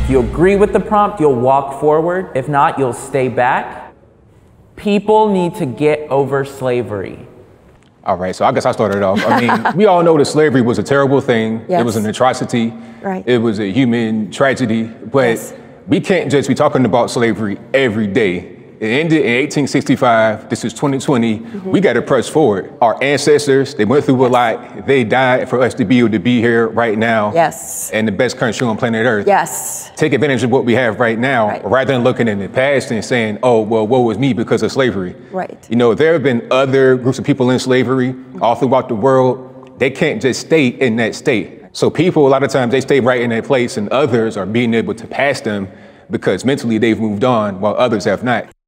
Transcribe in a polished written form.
If you agree with the prompt, you'll walk forward. If not, you'll stay back. People need to get over slavery. All right, so I guess I started off. I mean, we all know that slavery was a terrible thing. Yes. It was an atrocity. Right. It was a human tragedy. But Yes. we can't just be talking about slavery every day. It ended in 1865. This is 2020. We got to press forward. Our ancestors, they went through a lot. They died for us to be able to be here right now. Yes. And the best country on planet Earth. Yes. Take advantage of what we have right now, Right. rather than looking in the past and saying, oh, well, woe was me because of slavery. Right. You know, there have been other groups of people in slavery all throughout the world. They can't just stay in that state. So people, a lot of times, they stay right in that place, and others are being able to pass them because mentally they've moved on while others have not.